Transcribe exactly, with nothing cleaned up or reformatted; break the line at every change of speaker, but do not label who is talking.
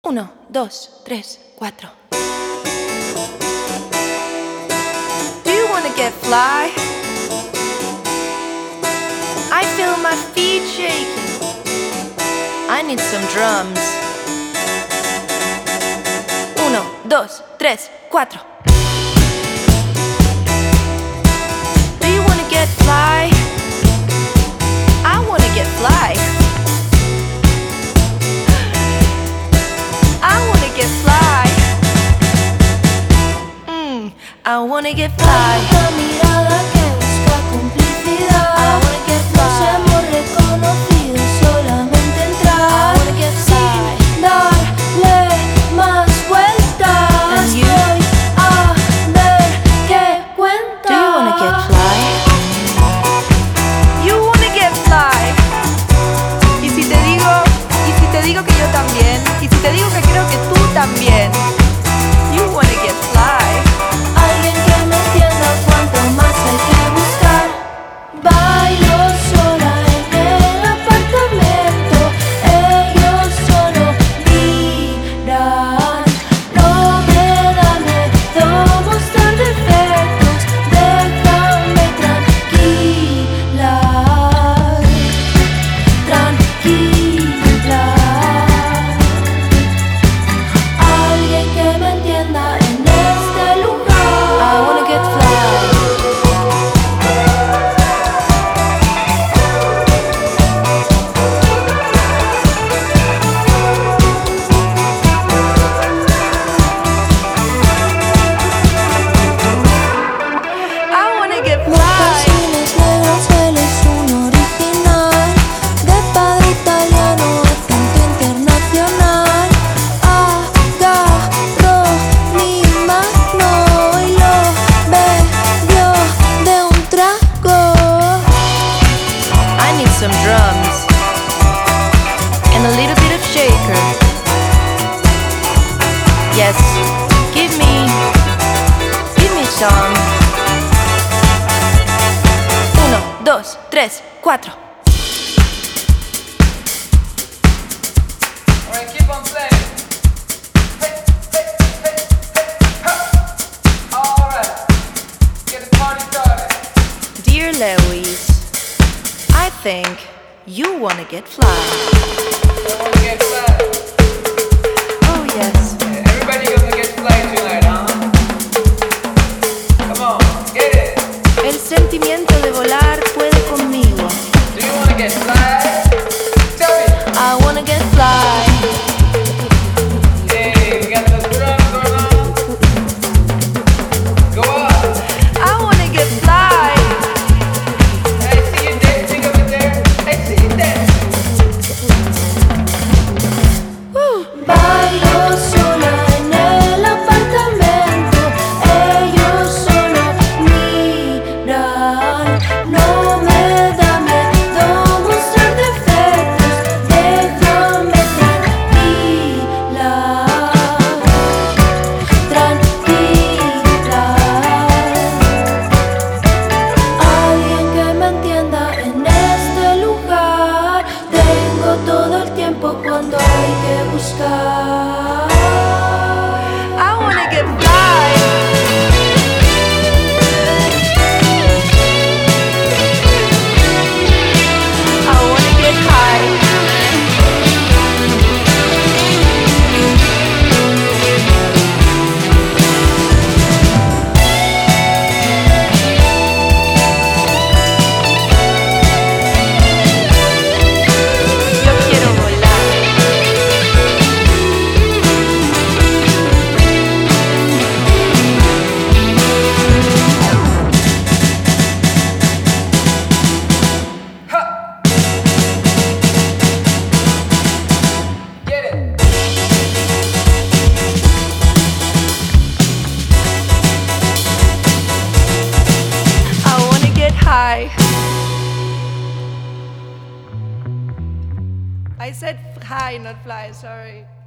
Uno, dos, tres, cuatro. Do you wanna get fly? I feel my feet shaking. I need some drums. Uno, dos, tres, cuatro. Do you wanna get fly? I wanna get fly. I wanna get fly. Mm, I wanna get fly.
Una mirada que busca complicidad.
I wanna get fly.
Nos hemos reconocido solamente entrar.
I wanna get fly.
Sin darle más vueltas.
And you?
Voy a ver qué cuenta.
Do you wanna get fly? You wanna get fly. Y si te digo, y si te digo que yo también, y si te digo que creo que tú también. You wanna get fly.
Alguien que me entienda cuánto más hay que buscar. Bailo sola en el apartamento. Ellos solo miran. No me da miedo mostrar defectos. Déjame tranquila. Tranquila. Alguien que me entienda en este lugar.
I wanna get fly. I wanna get fly.
Mocasines negros, él es un original. De padre italiano, acento internacional. Agarró mi mano y lo bebió de un trago.
I need some drums and a little bit of shaker. Yes, give me, give me some. Uno, dos, tres, cuatro.
Alright, keep on playing. Hey, hey, hey, hey, ha. Alright, get the party started.
Dear Lewis, I think you wanna get fly.
I wanna get fly.
Oh yes.
Everybody gonna get fly tonight, huh? Come on, get it.
El sentimiento de volar puede conmigo.
Do you wanna get fly? Tell me.
I wanna get fly.
Hey, we got the drums going on. Go on.
I wanna get fly.
Hey, see you dancing over there. Hey, see you dancing.
Bailo sola en el apartamento. Ellos solo miran. No me da miedo mostrar defectos. Déjame tranquila. Tranquila. Alguien que me entienda en este lugar. Tengo todo el tiempo cuando hay que buscar.
I wanna get fly. I wanna get high. Yo quiero volar.
Get it.
I wanna get high. I said high, not fly, sorry.